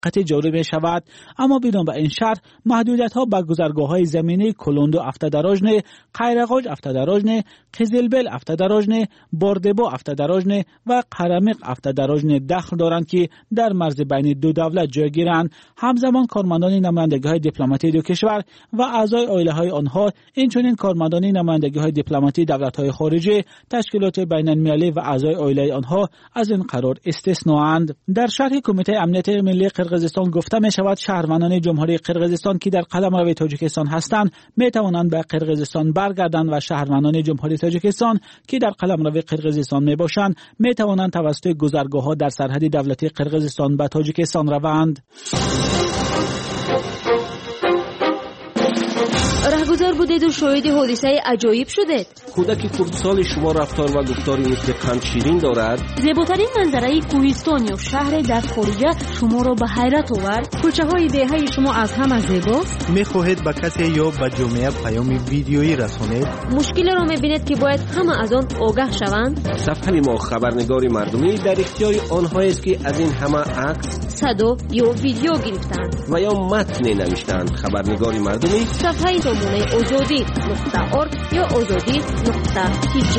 موقتی جاری می شود، اما بدون به این شرط محدودیت ها به گذرگاه‌های زمینی کلوندو افتادراژنه، قایرغاج افتادراژنه، قزلبل افتادراژنه، باردبو افتادراژنه و قرمق افتادراژنه دخل دارند که در مرز بین دو دولت جای گیرند. همزمان کارمندان نمایندگی‌های دیپلماتی دو کشور و اعضای عائله‌های آنها، اینچنین کارمندان نمایندگی‌های دیپلماتی دولت‌های خارجی، تشکیلات بین‌المللی و اعضای عائله آنها از این قرار استثنااند. در شرح کمیته امنیت ملی قرقیزستان گفته می شود شهروندان جمهوری قرقیزستان که در قلمرو تاجیکستان هستند می توانند به قرقیزستان برگردند و شهروندان جمهوری تاجیکستان که در قلمرو قرقیزستان می باشند می توانند توسط گذرگاه‌ها در سرحد دولتی قرقیزستان به تاجیکستان روند. رهگذر بودید و شاهد حادثه عجایب شدید. کودک کردسال شما رفتار و گفتاری مثل قند شیرین دارد. زیباترین منظره کوهستان یا شهر در خارج شما را به حیرت آورد. کوچه های دهه شما از همه زیباست. میخواهید به کسی یا به جامعه پیام ویدیویی رسانید؟ مشکل را میبینید که باید همه از آن آگاه شوند. صفحه ما خبرنگار مردمی در اختیار آنهایی است که از این همه عکس، صدا یا ویدیو گرفتند و یا متن نوشتند. خبرنگار مردمی صفحه سامانه azadi.org یا azadi.tj.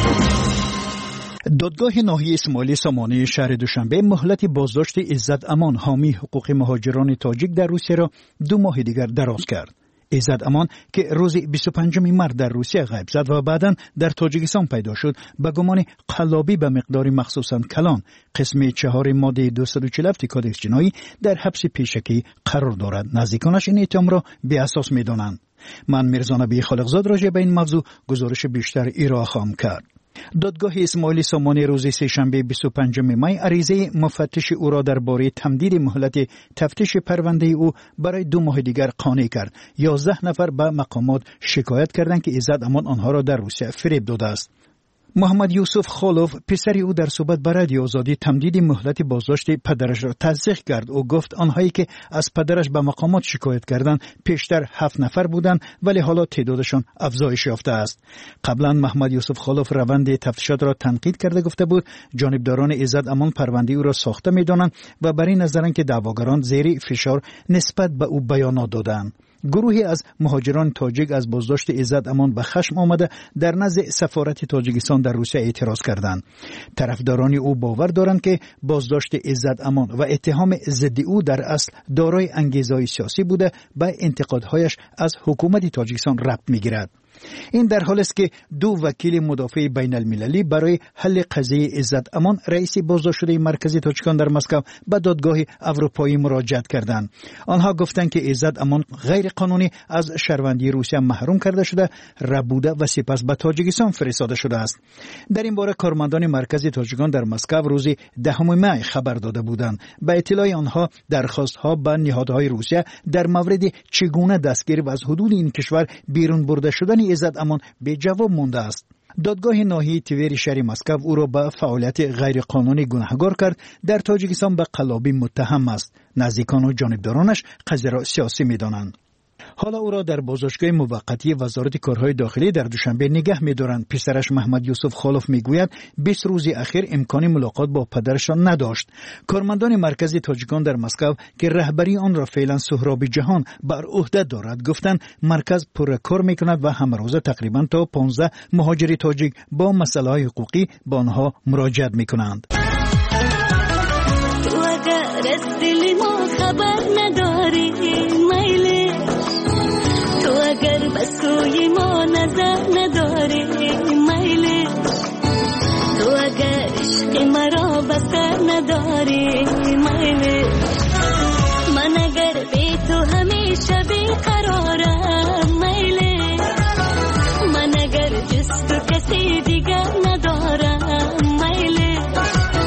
دادگاه ناحیه اسماعیلی سامانه شهر دوشنبه مهلت بازداشت عزت امان حامی حقوق مهاجران تاجیک در روسیه را 2 ماه دیگر دراز کرد. عزت امان که روز 25 مارس در روسیه غیب شد و بعداً در تاجیکستان پیدا شد، به گمان قلابی به مقدار مخصوصاً کلان قسم 4 ماده 247 کدکس جنایی در حبس پیشکی قرار دارد. نزدیکانش این اتهام را بی اساس می‌دانند. من میرزا نبی خالقزاد راجع به این موضوع گزارش بیشتر ارائه خواهم کرد. دادگاه اسماعیلی سامانه روز سه‌شنبه 25 می عریضه مفتش او را درباره تمدید مهلت تفتیش پرونده او برای 2 ماه دیگر قانع کرد. 11 نفر به مقامات شکایت کردند که عزت امان آنها را در روسیه فریب داده است. محمد یوسف خالوف پسر او در صحبت با رادیو آزادی تمدید مهلت بازداشت پدرش را تصدیق کرد. او گفت آنهایی که از پدرش به مقامات شکایت کردند پیشتر 7 نفر بودند، ولی حالا تعدادشان افزایش یافته است. قبلا محمد یوسف خالوف روند تفتیشات را تنقید کرده گفته بود جانبداران عزت امان پرونده او را ساخته می‌دانند و بر این نظرند که دعواگران زیر فشار نسبت به او بیانات دادند. گروهی از مهاجران تاجیک از بازداشت عزت امان به خشم آمده در نزد سفارت تاجیکستان در روسیه اعتراض کردند. طرفداران او باور دارند که بازداشت عزت امان و اتهام ضد او در اصل دارای انگیزه‌های سیاسی بوده، به انتقادهایش از حکومت تاجیکستان ربط می‌گیرد. این در حالی است که 2 وکیل مدافع بین المللی برای حل قضیه عزت امان رئیس بازداشت شده مرکزی تاجیکستان در مسکو به دادگاه اروپایی مراجعت کردند. آنها گفتند که عزت امان غیر قانونی از شهروندی روسیه محروم کرده شده، ربوده و سپس به تاجیکستان فرستاده شده است. در این باره کارمندان مرکزی تاجیکستان در مسکو روز 10 می خبر داده بودند. به اطلاع آنها درخواست‌ها به نهادهای روسیه در مورد چگونه دستگیری و از حدود این کشور بیرون برده شدن عزت امان به جواب مانده است. دادگاه ناحیه تیوری شهر مسکو او را به فعالیت غیرقانونی گناهکار کرد. در تاجیکستان به قلابی متهم است. نزدیکان و جانبدارانش قضیه را سیاسی می‌دانند. حالا او را در بازداشتگاه موقتی وزارت کارهای داخلی در دوشنبه نگه می‌دارند. پسرش محمد یوسف خالوف میگوید 20 روز اخیر امکان ملاقات با پدرشان نداشت. کارمندان مرکزی تاجیکان در مسکو که رهبری آن را فعلا سهراب جهان بر عهده دارد گفتند مرکز پرکار می‌کند و همروزه تقریبا تا 15 مهاجر تاجیک با مسائل حقوقی با آنها مراجعت می‌کنند. اگر بس کوئی ما نظر نداره میله تو اگر عشق مرا بسر نداره میله من اگر بی تو همیشه بیقرارم میله من اگر جز تو کسی دیگر ندارم میله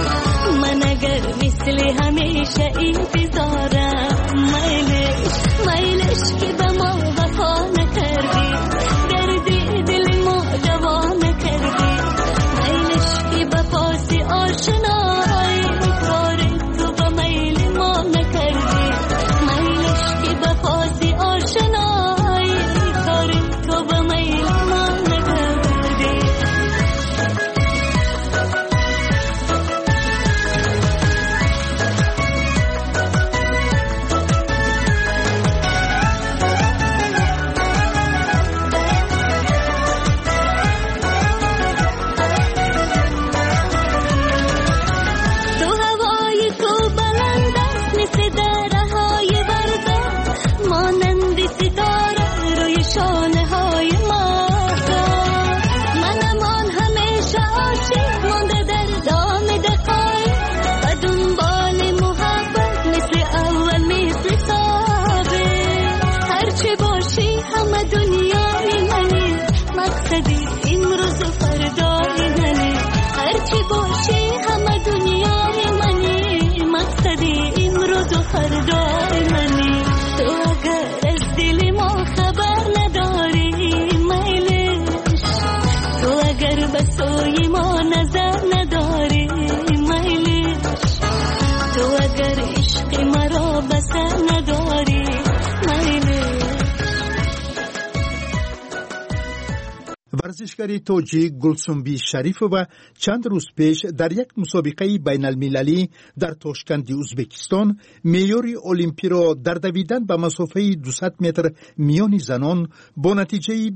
ورزشکاری تاجیک گلسنبی شریفووا چند روز پیش در یک مسابقه بین المللی در تاشکند ازبکستان معیار المپی را در دویدن به مسافه 200 متر میان زنان با نتیجه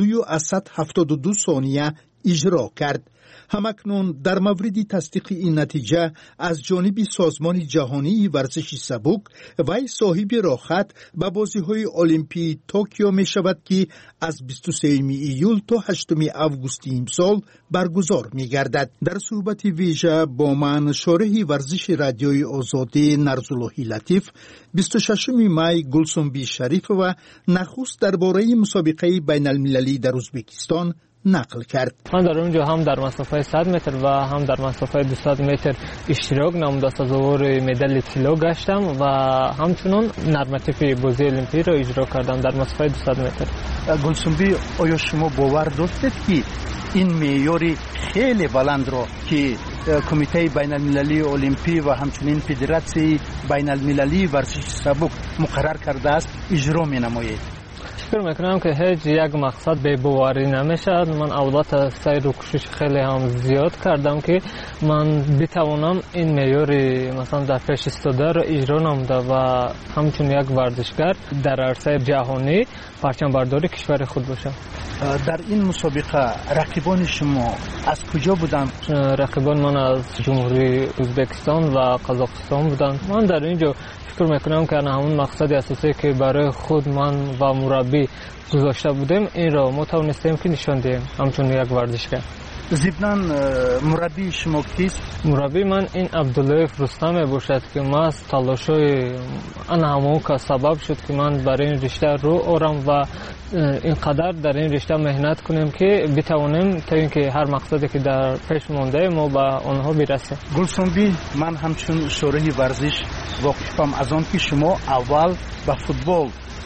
22.72 ثانیه اجرا کرد. همکنون در مورد تصدیق این نتیجه از جانب سازمان جهانی ورزش سبک وی صاحب راهخط به بازی‌های المپی توکیو می شود که از 23 ایول تا 8 آگوست امسال برگزار می گردد. در صحبت ویژه با من شارح ورزش رادیوی آزادی نرزاللهی لطیف 26 می گلسنبی شریفووا نخست درباره مسابقه بین المللی در ازبکستان نقل کرد. من در اونجا هم در مسافه 100 متر و هم در مسافه 200 متر اشتراک نموده سزاوار مدال طلا گشتم و همچنین نرماتیف بازی المپی را اجرا کردم در مسافه 200 متر. گلسنبی، آیا شما باور داشتید که این معیار خیلی بلند را که کمیته بین المللی المپی و همچنین فدراسیون بین المللی ورزش سبک مقرر کرده است اجرا می نماید؟ فکر میکنم که هیچ یک مقصد به باوری نمیشد. من اولات سعی و کوشش خیلی هم زیاد کردم که من بتوانم این معیار مثلا در پیش استاده را اجرا نموده و همچون یک ورزشگر در عرصه جهانی پرچم برداری کشور خود باشم. در این مسابقه رقیبان شما از کجا بودند؟ رقیبان من از جمهوری ازبکستان و قزاقستان بودند. من در اینجا فکر میکنم که همون مقصد اساسی که برای خود من و مربی گذاشته بودیم این را ما توانستیم که نشان دهیم همچون یک ورزشگر. ضمناً مربی شما کیست؟ مربی من این عبدالله رستم باشد که ما از تلاش‌های همون که سبب شد که من برای این رشته رو آرم و اینقدر در این رشته مهنت کنیم که بتوانیم تا اینکه هر مقصدی که در پیش مونده ما به آنها برسیم. گلسنبی، من همچون شارح ورزش واقفم از آن که شما اول به فوتبال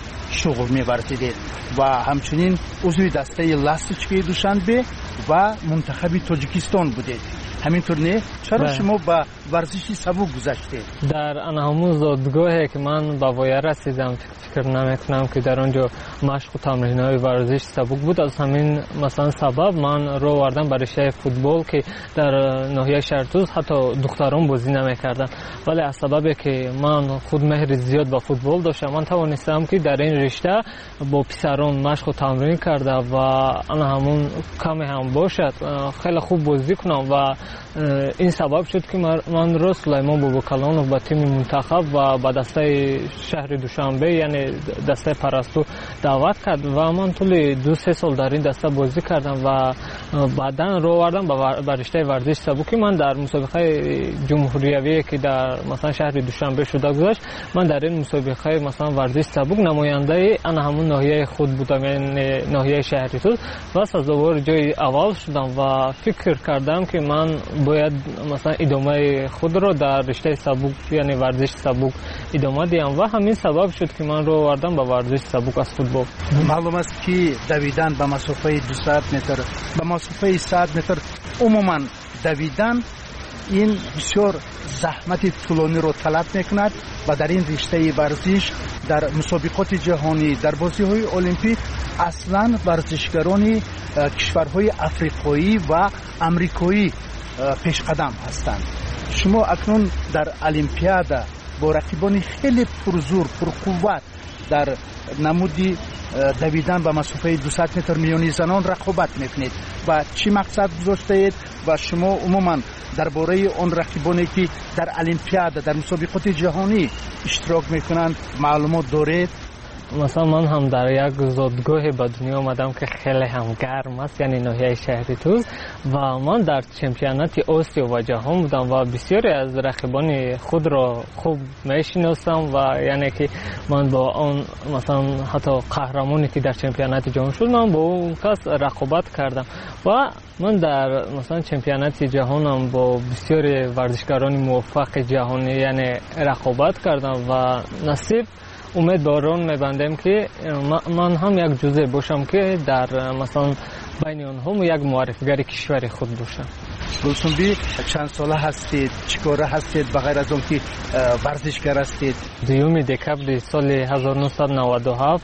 شغل می‌ورزیدید و همچنین عضو دسته لاستیچکی دوشنبه و منتخب تاجیکستان بودید. همینطور نه؟ چرا شما به ورزشی سبک گذشتید؟ در همون زادگاهی که من به وای رسیدم فکر نمی‌کنم که در آنجا مشق و تمرین‌های ورزش سبک بود. از همین مثلا سبب من رو آوردم برای رشته فوتبال که در ناحیه شهرتوز حتی دختران بازی نمی‌کردند، ولی از سببی که من خود مهر زیاد به فوتبال داشتم من توانستم که در این رشته با پسران مشق و تمرین کرده و همون کمی هم باشد خیلی خوب بازی کنم و این سبب شد که من رو سلیمان باباکلانوف با تیم منتخب و با دسته شهر دوشنبه یعنی دسته پرستو دعوت کرد و من طول 2-3 سال در این دسته بازی کردم و بعداً رو آوردم به رشته ورزش سبکی. من در مسابقه جمهوریوی که در مثلا شهر دوشنبه شده گذاشت من در این مسابقه مثلا ورزش سبک نماینده همون ناحیه خود بودم یعنی ناحیه شهری توز و سزاوار جای اول شدم و فکر کردم که من باید مثلا ادامه خود رو در رشته سبک یعنی ورزش سبک ادامه دیم و همین سبب شد که من رو آوردم به ورزش سبک از فوتبال. معلوم است که دویدن به مسافه 200 متر به مسافه 100 متر عموما دویدن این بسیار زحمت طولانی رو طلب میکند و در این رشته ورزش در مسابقات جهانی در بازی‌های المپیک اصلا ورزشکاران کشورهای افریقایی و امریکایی پیش قدم هستند. شما اکنون در المپیاد با رقیبان خیلی پرزور پرقوت در نمودی دویدن به مسافه 200 متر میانی زنان رقابت میکنید و چی مقصد گذاشته اید و شما عموما درباره آن رقیبانی که در المپیاد در مسابقات جهانی اشتراک میکنند معلومات دارید؟ مثلا من هم در یک زادگاه به دنیا آمدم که خیلی هم گرم است یعنی ناحیه شهری توز و من در چمپیونات آسیا و جهان بودم و بسیاری از رقیبان خود را خوب میشناسم و یعنی که من با آن مثلا حتی قهرمانی که در چمپیونات جهان شد من با اون کس رقابت کردم و من در مثلا چمپیونات جهانم با بسیاری ورزشکاران موفق جهانی یعنی رقابت کردم و نصیب امیدوارم می‌بندم که من هم یک جزء باشم که در مثلا بین آنها یک معرفیگر کشور خود باشم. گلسنبی چند ساله هستید؟ چیکاره هستید بغیر از اون که ورزشگر هستید؟ 2 دکبر سال 1997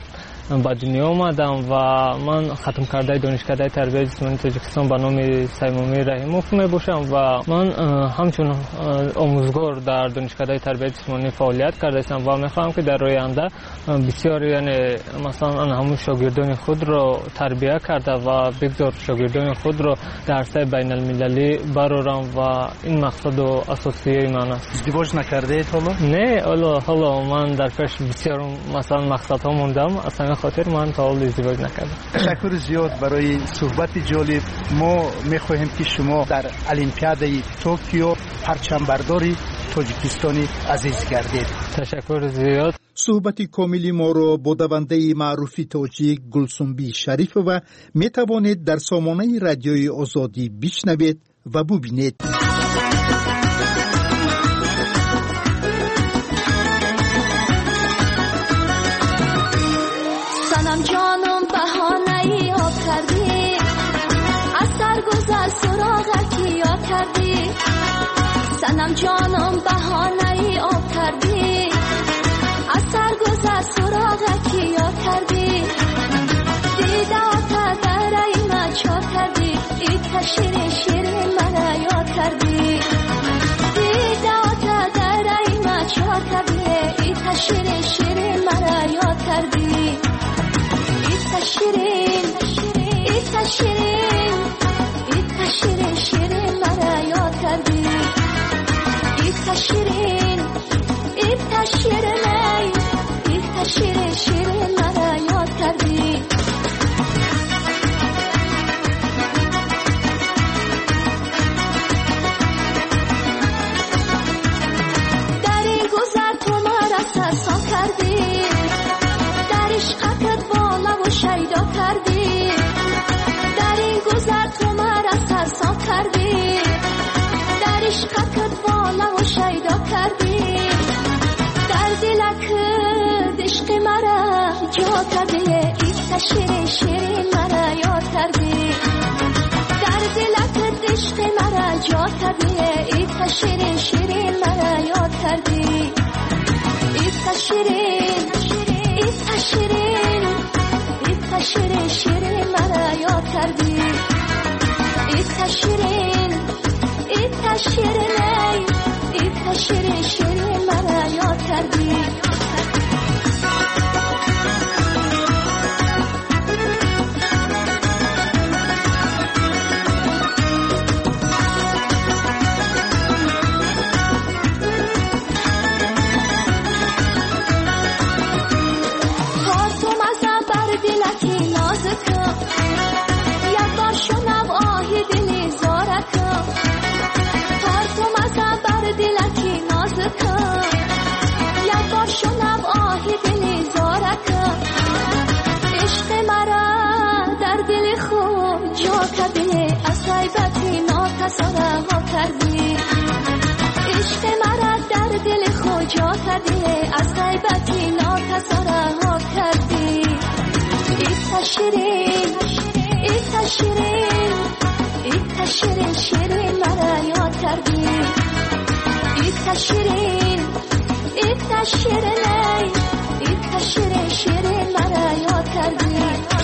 به دنیا آمدم و من ختم کرده دانشکده تربیت جسمانی تاجیکستان به نام سیمامی رحیموف می باشم و من همچون آموزگار در دانشکده تربیت جسمانی فعالیت کرده هستم و میخواهم که در آینده بسیار یعنی مثلا همون شاگردان خود را تربیت کرده و بگذار شاگردان خود را در عرصه بین المللی برارم و این مقصد و اساسیه من است. ازدواج نکرده اید حالا؟ نه حالا من در پیش بسیار مثلا مقصد ها موندم، اصلا خاطر من تا حال ازدواج نکردم. تشکر زیاد برای صحبت جالب. ما میخواهیم که شما در المپیادای توکیو پرچم برداری تاجیکستانی عزیز گردید. تشکر زیاد. صحبت کاملی ما را با دونده معروفی تاجیک گلسنبی شریفووا می توانید در سامانه رادیوی آزادی بشنوید و ببینید. سنم جانم بهانه‌ای آب کردی، از سرگذر سراغکی یا کردی. سنم جانم بهانه‌ای آب کردی، از سرگذر سراغکی یا کردی. دیده آتا در ایمه چا کردی، ایتا شیرین شیرین مرا یا کردی. دیده آتا در ایمه چا کردی، ایتا شیرین شیرین مرا یا کردی. ایتا شیرین ایتا شیرین ایتا شیرین شیرین مرا یا کردی. ایتا شیرین ایتا شیرین ایتا شیرین شیرین مرا یا کردی. در این گذر تو مرا سرسان کردی، در عشقت بالا و شیدا کردی. در این گذر تو مرا سرسان کردی، در عشقت بالا و شیدا کردی. در دلک عشق مرا جا کردی، ایتا شیرین شیرین مرا یاد کردی. در دلک عشق مرا جا کردی، ایتا شیرین شیرین مرا یاد کردی. ایتا شیرین ایتا شیرین ایتا شیرین شیرین مرا یاد کردی. ایتا شیرین ایتا شیرین ایتا شیرین شیرین مرا یاد کردی. عشق مرا در دل خود جا کردی، از غیبتی ناکسا رها کردی. ایتا شیرین ایتا شیرین ایتا شیرین شیرین مرا یاد کردی. ایتا شیرین ایتا شیرین ایتا شیرین شیرین مرا یاد کردی.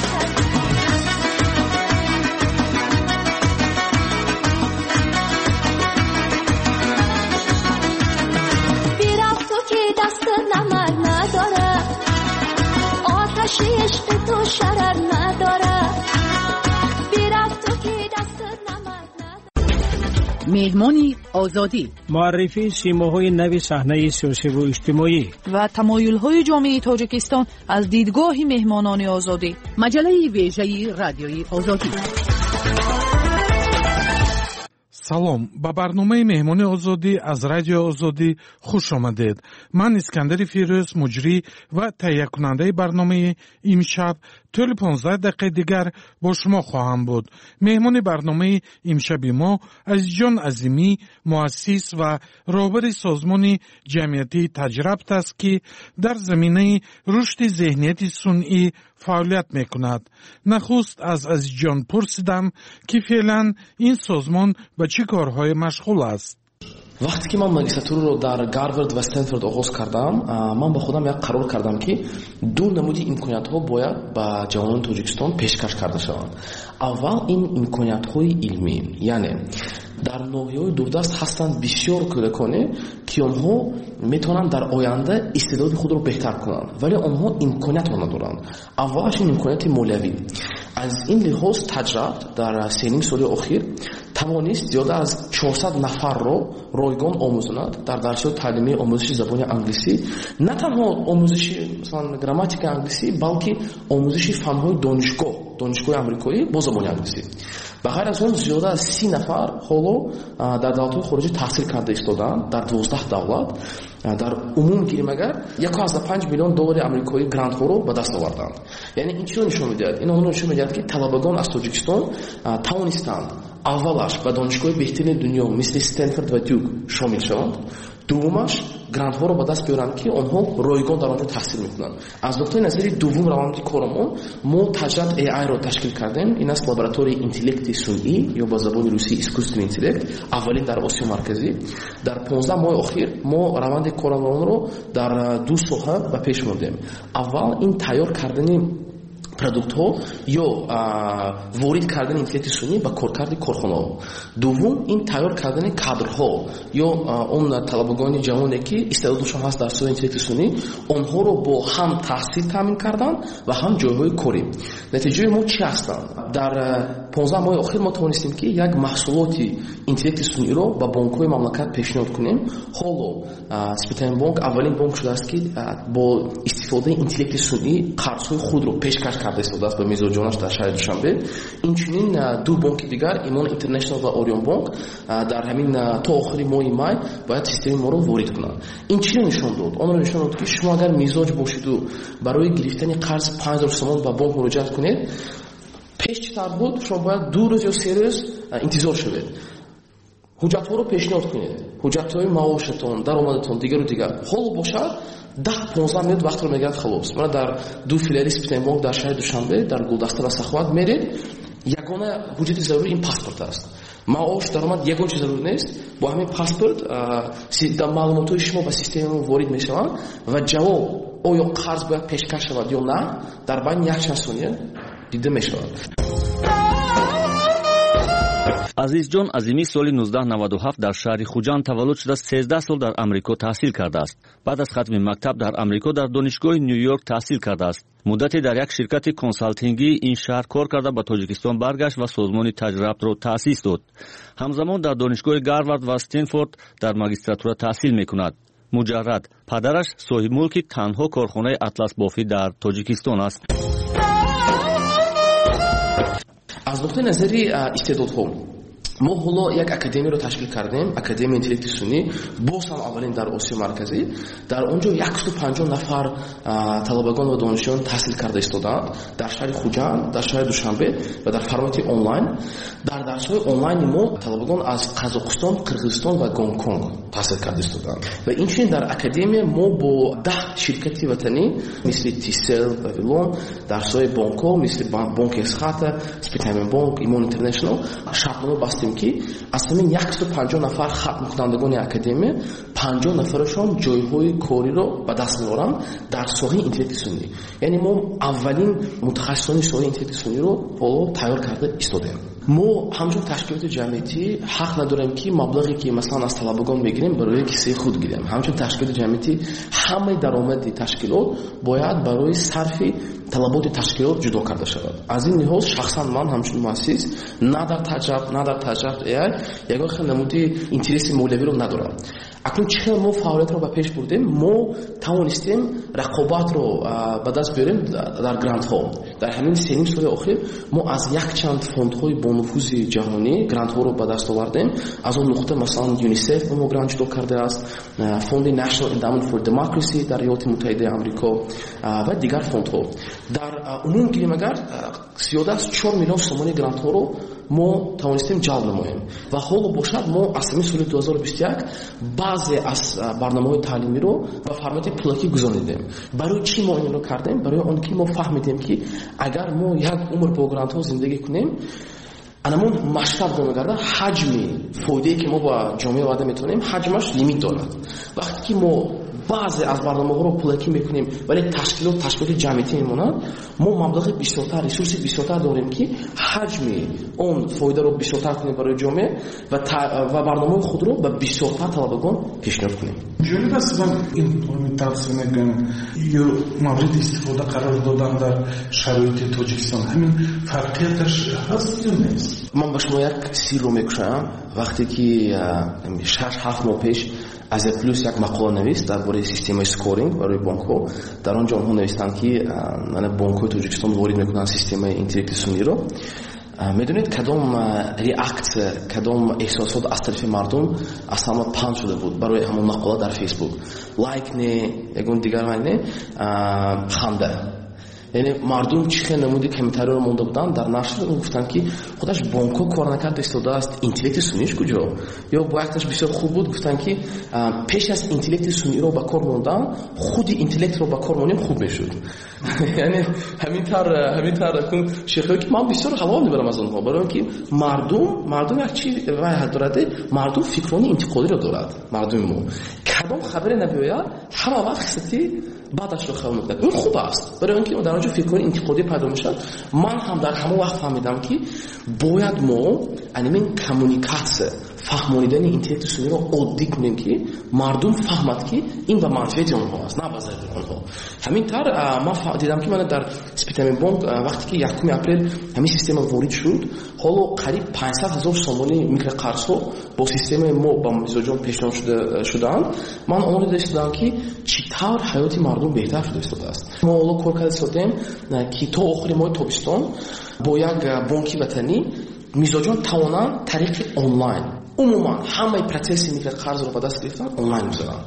عشق تو شرر نداره، بیرفت تو که دست نمد نداره. مهمانی آزادی، معرفی سیماهای نوی صحنه سیاسی و اجتماعی و تمایل‌های جامعه تاجیکستان از دیدگاه مهمانان آزادی. مجله ویژه رادیوی آزادی. салом, ба барномаи меҳмони озодӣ аз радиои озодӣ хуш омадед. ман искандари фирӯз муҷрӣ ва таҳиякунандаи барномаи имшаб тӯли 15 дақиқаи дигар бо шумо хоҳам буд. меҳмони барномаи имшаби мо азизҷон азимӣ, муассис ва роҳбари созмони ҷамъиятии таҷрабт аст ки дар заминаи рушди зеҳнияти сунъӣ фаъолият мекунад. нахуст аз азизҷон пурсидам ки феълан ин созмон ба чӣ корҳое машғул аст. вақте ки ман магистратураро дар гарвард ва стенфорд оғоз кардам, ман ба худам як қарор кардам ки ду намуди имкониятҳо бояд ба ҷавонони Тоҷикистон пешкаш карда шаванд. аввал ин имкониятҳои илмӣ, яъне дар ноҳияҳои дурдаст ҳастанд бисёр кӯдаконе ки онҳо метавонанд дар оянда истеъдоди худро беҳтар кунанд, вале онҳо имкониятро надоранд. аввалаш ин имконияти молиявӣ. аз ин лиҳоз таҷраб дар сенин соли охир тавонист зиёда аз 400 нафарро ройгон омӯзонад дар дарсҳои таълимии омӯзиши забони англисӣ, на танҳо омӯзиши грамматикаи англисӣ, балки омӯзиши фанҳои донишгоҳи амрикоӣ бо забони англисӣ. ба ғайр аз он зиёда аз 30 нафар ҳоло дар давлатҳои хориҷӣ таҳсил карда истоданд, дар 12 давлат. дар умум гирем агар 1.5 миллион доллари амрикоӣ грантҳоро ба даст оварданд. яъне ин чиро нишон медиҳад? ин онро нишон медиҳад ки талабагон аз Тоҷикистон тавонистанд аввалаш ба донишгоҳи беҳтарини дунё мисли Стенфорд ва Дюк шомил шаванд, дуввумаш грантҳоро ба даст биёранд ки онҳо ройгон дар онҷо таҳсил мекунанд. аз нуқтаи назари дуввум раванди корамон мо таҷрибат AI-ро ташкил кардем. ин аст лабораторияи интеллекти сунъӣ ё ба забони русӣ искусственный интеллект, аввалин дар Осиё марказӣ. дар 15 моҳи охир мо раванди корамонро дар ду соҳа ба пеш бурдем. аввал ин тайёр кардани продуктҳо ё ворид кардани интеллекти сунъӣ ба коркарди корхонаҳо. дуввум ин тайёр кардани кадрҳо ё он талабагони ҷавоне ки истеъдодшон ҳаст дар соҳаи интеллекти сунъӣ, онҳоро бо ҳам таҳсил таъмин кардан ва ҳам ҷойҳои кори. натиҷаи мо чӣ ҳастанд? дар 15 моҳи охир мо тавонистем ки як маҳсулоти интеллекти сунъиро ба бонкҳои мамлакат пешниҳод кунем. ҳоло Спитайнбонк аввалин бонк шудааст ки бо истифодаи интеллекти сунъӣ қарзҳои худро пешкаш карда истодааст ба мизоҷонаш дар шаҳри Душанбе. инчунин ду бонки дигар, Имон Интернешнл ва Орион бонк, дар ҳамин то охири моҳи май бояд системаи моро ворид кунанд. ин чиро нишон дод? онро нишон дод ки шумо агар мизоҷ бошиду барои гирифтани қарзи 5000 сомон ба бонк муроҷиат кунед, пеш чӣ тавр буд? шумо бояд 2 рӯз ё 3 рӯз интизор шавед. ҳуҷҷатҳоро пешниҳод кунед, ҳуҷҷатҳои маошатон, даромадатон, дигару дигар. ҳоло бошад 10-15 минут вақтро мегирад халос. мана дар ду филиали Спитайнбонк дар шаҳри Душанбе, дар Гулдаста ва Саховат меред, ягона ҳуҷҷати зарури ин паспорт аст. маош, даромад ягон чиз зарур нест. бо ҳамин паспорт маълумотҳои шумо ба система ворид мешаванд ва ҷавоб оё қарз бояд пешкаш шавад ё на дар байни як чанд сония дида мешавад. азизҷон Азимӣ соли 1997 дар шаҳри Хуҷанд таваллуд шуда 13 сол дар Амрико таҳсил кардааст. баъд аз хатми мактаб дар Амрико дар донишгоҳи Нью-Йорк таҳсил кардааст. муддате дар як ширкати консалтингии ин шаҳр кор карда ба Тоҷикистон баргашт ва созмони таҷрибатро таъсис дод. ҳамзамон дар донишгоҳи Гарвард ва Стенфорд дар магистратура таҳсил мекунад. муҷаррад падараш соҳибмулки танҳо корхонаи атласбофӣ дар Тоҷикистон аст. аз нуқтаи назари истеъдодҳо мо ҳоло як академияро ташкил кардем, академияи интеллекти сунъӣ, боз ҳам аввалин дар Осиё марказӣ. дар онҷо 150 нафар талабагон ва донишҷӯён таҳсил карда истоданд дар шаҳри Хуҷанд, дар шаҳри Душанбе ва дар формати онлайн. дар дарсҳои онлайни мо талабагон аз Қазоқистон, Қирғизистон ва Гонконг таҳсил карда истоданд. ва инчунин дар академия мо бо 10 ширкати ватанӣ мисли Тисел, Вавилон, дарсҳои бонкҳо мисли Бонки Эсхата, Спитайнбонк, Имон Интернешнл шартнома бастем ки аз ҳамин 150 нафар хатмкунандагони академия 50 нафарашон ҷойҳои кориро ба даст меоранд дар соҳаи интеллекти сунъӣ. яъне мо аввалин мутахассисони соҳаи интеллекти сунъиро ҳоло тайёр карда истодем. мо ҳамчун ташкилоти ҷамъиятӣ ҳақ надорем ки маблағе ки масалан аз талабагон мегирем барои кисаи худ гирем. ҳамчун ташкилоти ҷамъиятӣ ҳамаи даромади ташкилот бояд барои сарфи талаботи ташкилот ҷудо карда шавад. аз ин лиҳоз шахсан ман ҳамчун муассис на дар таҷрибат AI ягон хел намуди интереси молиявиро надорам. акнун чӣ хел мо фаъолиятро ба пеш бурдем? мо тавонистем рақобатро ба даст биёрем дар грантҳо. дар ҳамин сеним соли охир мо аз якчанд фондҳои бонуфузи ҷаҳонӣ грантҳоро ба даст овардем. аз он нуқта масалан ЮНИСЕФ мо грант ҷудо кардааст, фонди National Endowment for Democracy дар Иёлоти Муттаҳидаи Амрико ва дигар фондҳо. дар умум гирем агар зиёда аз 4 миллион сомони грантҳоро мо тавонистем ҷалб намоем ва ҳоло бошад мо аз ҳамин соли 2021 баъзе аз барномаҳои таълимиро ба формати пулакӣ гузаронидем. барои чӣ мо инро кардем? барои он ки мо фаҳмидем ки агар мо як умр бо грантҳо зиндагӣ кунем, анамон масштаб мегардад ҳаҷми фоидае ки мо ба ҷомеа ваъда метавонем ҳаҷмаш лимит дорад. вақте ки мо баъзе аз барномаҳоро пулакӣ мекунем вале ташкилоти ҷамъиятӣ мемонад, мо маблағи бисёртар, ресурси бисёртар дорем ки ҳаҷми он фоидаро бисёртар кунем барои ҷомеа ва барномаи худро ба бисёртар талабагон пешниҳод кунем. ҷолиб аст ман имплементация мегӯям ё мавриди истифода қарор додан дар шароити тоҷикистон, ҳамин фарқияташ ҳаст ё нест? ман ба шумо як сирро мекушаям. вақте ки 6-7 моҳ пеш Азия Плюс як мақола навист дар бораи системаи скоринг барои бонкҳо. дар он ҷо онҳо навистанд ки бонкҳои Тоҷикистон ворид мекунанд системаи интеллекти сунъиро. медонед кадом реакция, кадом эҳсосот аз тарафи мардум аз ҳама панд шуда буд барои ҳамон мақола дар фейсбук? лайк не, ягон дигар не, ханда. یعنی مردم چی خیلی نمودی کمیتری رو مونده بودن در نشر گفتن که خودش بانکو کار نکرد استفاده است اینتלקט سنیش کجا یا وقتش بسیار خوب بود گفتن که پیش از اینتלקט سنی رو با کار موندن خود اینتלקט رو با کار مونیم خوب میشد. یعنی همین طور کن شیخی که من بسیار حال میبرم از اونها برای اینکه مردم یک چی وای دارد مردم فکرانی انتقادی رو دارد مردم ما کدام خبری نمیاد همه وقت خستی بعدش رو خبر میکنه این خوب است برای اینکه در اونجا فکرانی انتقادی پیدا میشد. من هم در همه وقت فهمیدم که باید ما انیمین کمونیکاسیون فهموندن اینتלקט سنی رو عادی کنیم که مردم فهمد که این به منفعت اونها است نه به ضرر اونها. همین طور من دیدم که من در اسپیتامین بانک وقتی که 1 اپریل همین سیستم وارد شد حالا قریب 500,000 سومانی میکروقرض‌ها با سیستم ما با میزوجان پیشنهاد شدند. من اون دیدم که چطور حیات مردم بهتر شده است. ما حالا کار کردیم که تا آخر ماه تابستان با یک بانکی وطنی میزوجان توانند طریق آنلاین عموما همه پروسس میکروقرض رو به دست گرفتن آنلاین میذارن.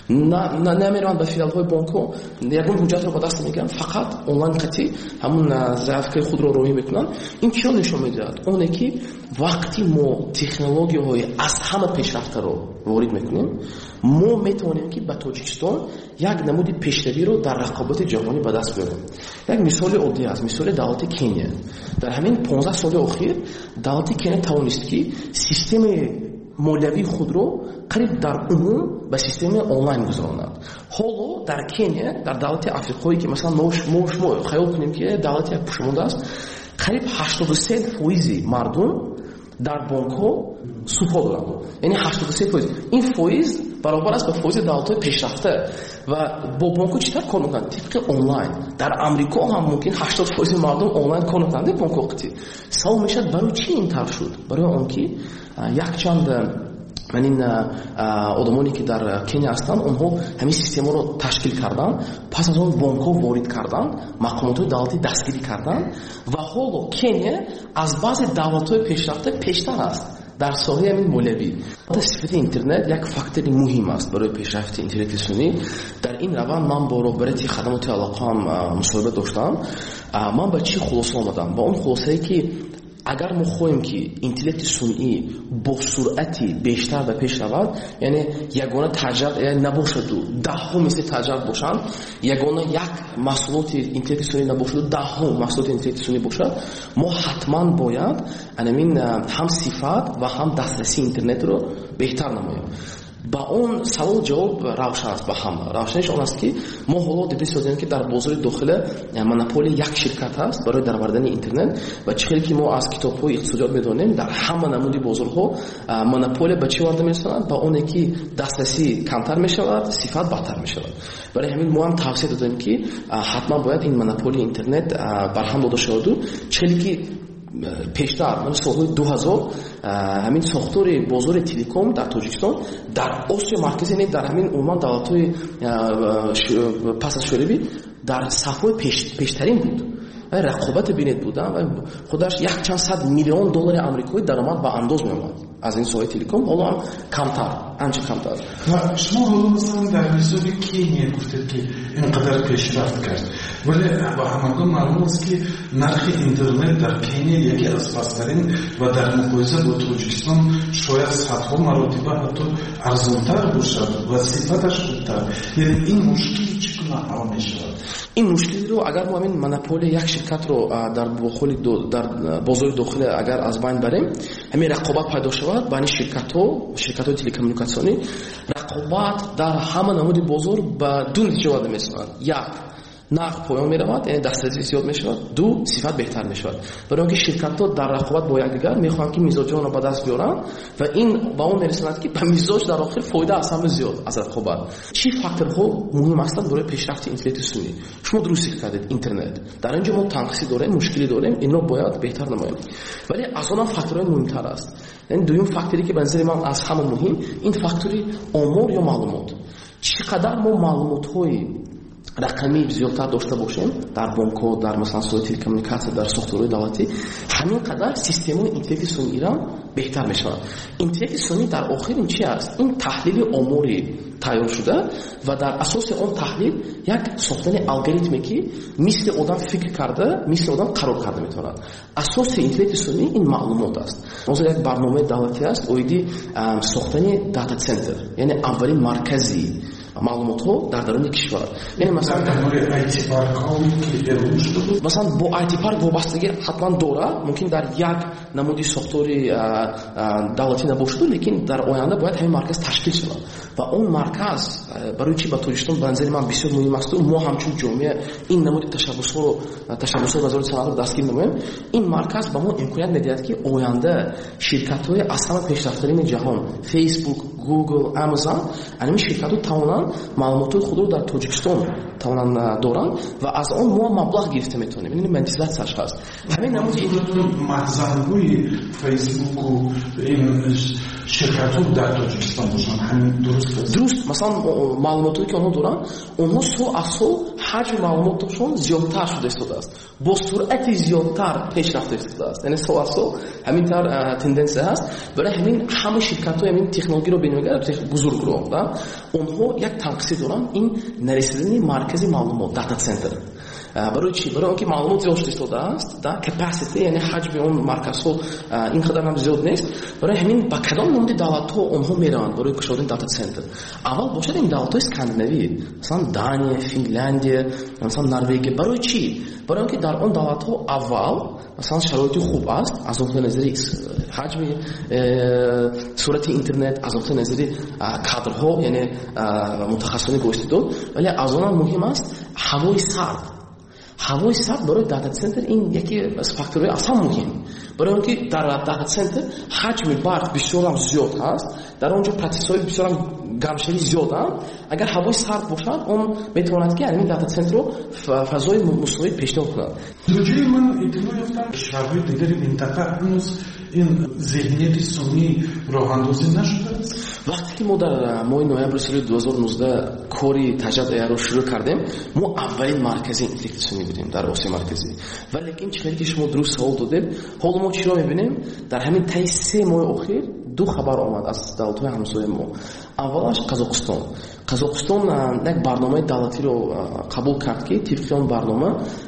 نمیرن به فیلال‌های بانک‌ها یگان حجت رو به دست نمیگیرن فقط آنلاین قطعی همون ضعف خود رو روی میکنن. این چی نشون میده؟ اونه که وقتی ما تکنولوژی‌های از همه پیشرفته رو وارد میکنیم ما میتونیم که به تاجیکستان یک نمود پیشروی رو در رقابت جهانی به دست بیاریم. یک مثال عادی است، مثال دولت کنیا. در همین 15 سال اخیر دولت کنیا توانست که سیستم مالیوی خود رو قریب در عموم به سیستم آنلاین گذراند. حالا در کنیا در دولت آفریقایی که مثلا ما خیال کنیم که دولت یک پشمانده است قریب 83% مردم در بانک ها سوپا دارند. یعنی 83% این فایز برابر است به فایز دولت‌های پیشرفته و با بانک چطور کار میکنند؟ طبق آنلاین. در آمریکا هم ممکن 80% مردم آنلاین کار میکنند. بانک وقتی سوال میشد برای چی این طور شد؟ برای آنکه یک چند من این آدمانی که در کنیا هستند اونها همین سیستم رو تشکیل کردن پس از اون بانک ها وارد کردن مقامات دولتی دستگیری کردن و حالا کنیا از بعض دولت‌های پیشرفته پیشتر است در ساحه همین مالیوی. استفاده اینترنت یک فاکتور مهم است برای پیشرفت اینترنت سنی. در این روند من با رهبری خدمات علاقه هم مصاحبه داشتم. من به چی خلاصه آمدم؟ با اون خلاصه‌ای که اگر ما خواهیم که اینتלקט سنئی با سرعتی بیشتر به پیش رود یعنی یگانه تجربه یعنی نباشد ده ها مثل تجربه باشند یگانه یک محصولات اینتלקט سنئی نباشد ده ها محصولات اینتلکت سنئی باشد ما حتما باید همین هم صفات و هم دسترسی اینترنت رو بهتر نماییم. با اون سوال جواب روشن است با هم. روشنش آن است که ما حالا دیدیم که در بازار داخل مونوپول یک شرکت است برای درآوردن اینترنت و چیزی که ما از کتاب‌های اقتصادیات می‌دونیم در همه نمودی بازارها مونوپول به چی وارد می‌شوند؟ با اون که دسترسی کمتر می‌شود صفات بهتر می‌شود. برای همین ما هم توصیه دادیم که حتما باید این مونوپول اینترنت برهم داده شود. چیزی که پیشتر من سالهای 2000 همین ساختار بازار تلکم در تاجیکستان در آسیا مرکزی در همین عمان دولت‌های پس از شوروی در صفحه پیشترین بود و رقابت بینید بودن و خودش 100 میلیون دلار آمریکایی درآمد به انداز می‌آمد аз ин соҳаи телеком ҳоло ҳам камтар, анча камтар. ва шумо ҳоло масалан дар мисоли Кения гуфтед ки инқадар пешрафт кард, вале ба ҳамагон маълум аст ки нархи интернет дар Кения яке аз пасттарин ва дар муқоиса бо Тоҷикистон шояд садҳо маротиба ҳатто арзонтар бошад ва сифаташ хубтар. яъне ин мушкил чӣ гуна ҳал мешавад? ин мушкилро агар мо ҳамин монополия як ширкатро дар бозори дохилӣ агар аз байн барем, ҳамин рақобат пайдо шавад байни ширкатҳои телекоммуникатсионӣ, рақобат дар ҳама намуди бозор ба ду натиҷа варда месояд. Як, нарх поён меравад, яъне дастрасӣ зиёд мешавад. Ду, сифат беҳтар мешавад. барои он ки ширкатҳо дар рақобат бо якдигар мехоҳанд ки мизоҷонро ба даст биёранд ва ин ба он мерасонад ки ба мизоҷ дар охир фоида аз ҳама зиёд аз рақобат. чӣ факторҳо муҳим ҳастанд барои пешрафти интернети сунӣ? шумо дуруст кардед, интернет. дар инҷо мо танқиси дорем, мушкилӣ дорем, инро бояд беҳтар намоем. вале аз он ҳам факторҳои муҳимтар аст. яъне дуюм факторе ки ба назари ман аз ҳама муҳим, ин фактори омор ё маълумот. чӣ қадар мо маълумотҳои рақамӣ зиёдтар дошта бошем дар бонкҳо, дар масалан соҳаи телекоммуникатсия, дар сохторҳои давлатӣ, ҳамин қадар системаи интеллекти сунъиро беҳтар мешавад. интеллекти сунъӣ дар охир ин чӣ аст? ин таҳлили омори тайёр шуда ва дар асоси он таҳлил як сохтани алгоритме ки мисли одам фикр карда, мисли одам қарор карда метавонад. асоси интеллекти сунъӣ ин маълумот аст. ҳозир як барномаи давлатӣ аст оиди сохтани дата центр, яъне аввалин маркази маълумотҳо дар даруни кишвар. яъне масалан бо IT парк вобастагӣ ҳатман дора, мумкин дар як намуди сохтори давлатӣ набошаду, лекин дар оянда бояд ҳамин марказ ташкил шавад. ва он марказ барои чи ба Тоҷикистон ба назари ман бисёр муҳим асту, мо ҳамчун ҷомеа ин намуди ташаббусҳои назори санъатро дастгир намоем. ин марказ ба мо имконият медиҳад ки оянда ширкатҳои аз ҳама пешрафтарини ҷаҳон, Facebook, Google, Amazon, анами ширкатҳо тавонанд маълумотҳои худро дар Тоҷикистон тавонанд доранд ва аз он мо маблағ гирифта метавонем. ин монетизатсияш ҳаст. ҳамин намуди маҳзанҳои Facebook ин ширкатҳо дар Тоҷикистон бошанд, ҳамин дуруст. масалан маълумотҳое ки онҳо доранд, онҳо сол аз сол ҳаҷми маълумоташон зиёдтар шуда истодааст, бо суръати зиёдтар пешрафта истодааст. яъне сол аз сол ҳамин тавр тенденсия ҳаст. барои ҳамин ҳама ширкатҳои ҳамин технологиро биномигар бузургро онҳо як танқиси доранд, ин нарасидани маркази маълумот, дата центр. барои чӣ? барои он ки маълумот зиёд шуда истодааст, capacity, яъне ҳаҷми он марказҳо ин қадар ҳам зиёд нест. барои ҳамин ба кадом намуди давлатҳо онҳо мераванд барои кушодани дата центр? аввал бошад ин давлатҳои скандинавӣ, масалан Дания, Финляндия, масалан Норвегия. барои чӣ? барои он ки дар он давлатҳо аввал масалан шароити хуб аст, аз нуқтаи назари ҳаҷми суръати интернет, аз нуқтаи назари кадрҳо, яъне мутахассисони боистеъдод, вале аз он ҳам муҳим аст ҳавои сард. ҳавои сард барои дата центр ин яке аз факторҳои аз ҳам муҳим. барои он ки дар дата центр ҳаҷми барқ бисёрам зиёд ҳаст, дар он ҷо процессҳои бисёрам гармшавӣ зиёданд. агар ҳавои сард бошад, он метавонад ки ҳамин дата центрро фазои мусоид пешниҳод кунад. ҷои ман иттилоъ ёфтам кишварҳои дигари минтақа ҳанӯз ин зеҳнияти сунъӣ роҳандозӣ нашудааст. вақте ки мо дар моҳи ноябри соли 2019 кори таҷрибаро шурӯъ кардем, мо аввалин маркази интеллекти сунъӣ будем дар осиёи марказӣ. вале лекин чиқадаре ки шумо дуруст савол додед, ҳоло мо чиро мебинем? дар ҳамин таи 3 моҳи охир ду хабар омад аз давлатҳои ҳамсояи мо. аввалаш Қазоқистон як барномаи давлатиро қабул кард ки тибқи он барнома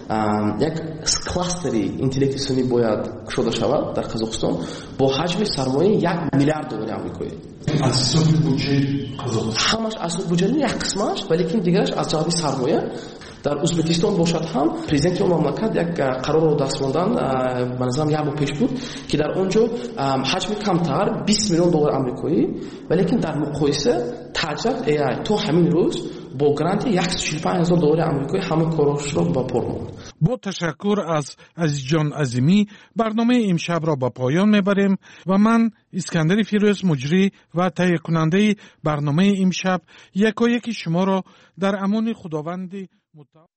як кластери интеллекти сунъӣ бояд кушода шавад дар Қазоқистон бо ҳаҷми сармояи $1 миллиард амрикоӣ. аз ҳисоби буҷаи Қазоқистон ҳамаш аз буҷаи як қисмаш, вале лекин дигараш аз ҷоҳати сармоя. дар Узбекистон бошад ҳам президенти он мамлакат як қарорро даст мондан, ба назарам як моҳ пеш буд, ки дар он ҷо ҳаҷми камтар $20 миллион амрикоӣ, вале лекин дар муқоиса таҷриб AI то ҳамин рӯз бо гранти $145,000 амрикоӣ ҳамин корашро ба пор монд. бо ташаккур аз Азизҷон Азимӣ барномаи имшабро ба поён мебарем ва ман Искандари Фирӯз муҷрӣ ва таҳиякунандаи барномаи имшаб якояки шуморо дар амони худованди